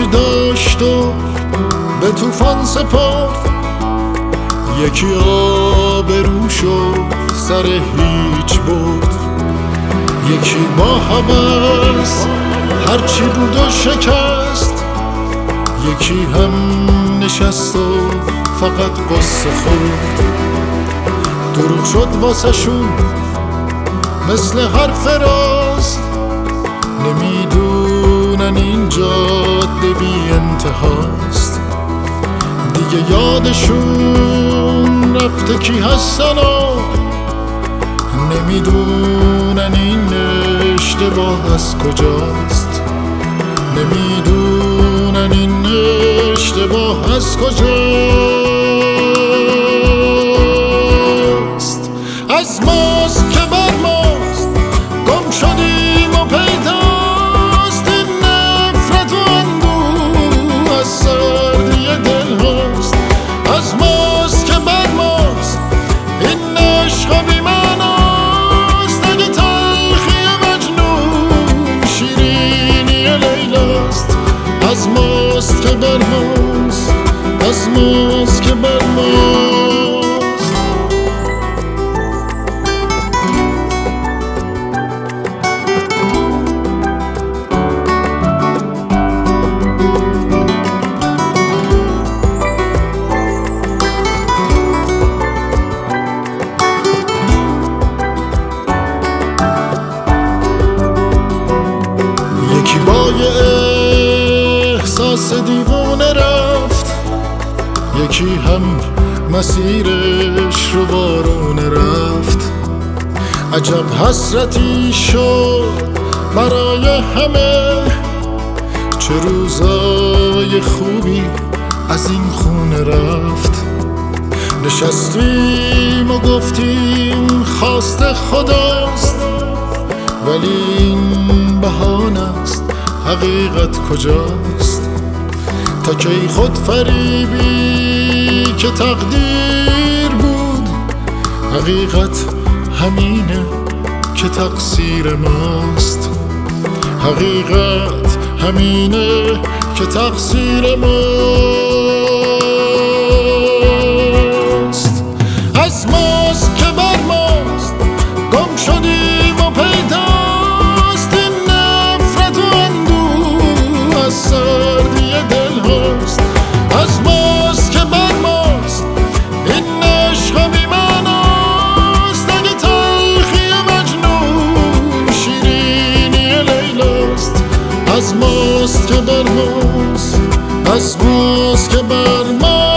داشت و به طوفان سپرد، یکی آبروش و سر هیچ برد. یکی با هوس هرچی بود و شکست، یکی هم نشست و فقط قصه خورد. دروغ شد واسه شون مثل حرف راست، نمیدونن این جاده بی انتهاست. دیگه یادشون رفته کی هستن و نمیدونن این اشتباه از کجاست. نمیدونن این اشتباه از کجاست. از ماست که بر ماست گم شدیم و پیداست، این نفرت و اندوه از سردی دل هاست. از ماست که بر ماست این عشق بی معناست، اگه تلخی مجنون شیرینی لیلاست. از ماست که بر ماست، از ماست که بر ماست. یکی با یه احساس دیوونه رفت، یکی هم مسیرش رو بارونه رفت. عجب حسرتی شد برای همه، چه روزای خوبی از این خونه رفت. نشستیم و گفتیم خواست خداست، ولی این بهانه است، حقیقت کجاست؟ تا کی خود فریبی که تقدیر بود، حقیقت همینه که تقصیر ماست. حقیقت همینه که تقصیر ماست. از ماست که بر ماست گم شدیم و پیداست، این نفرت و اندوه از سردی دل هاست. از ماست که بر ماست این عشق بی معناست، اگه تلخی مجنون شیرینی لیلاست. از ماست که بر ماست، از ماست که بر ماست.